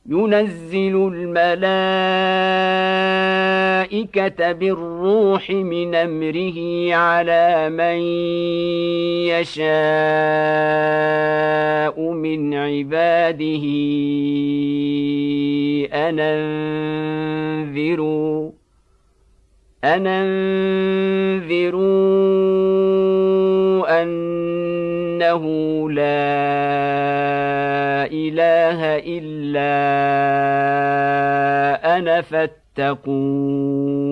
ينزل الملائكة بالروح من أمره على من يشاء من عباده أن أنذروا أنه لا إله إلا أنا فاتقون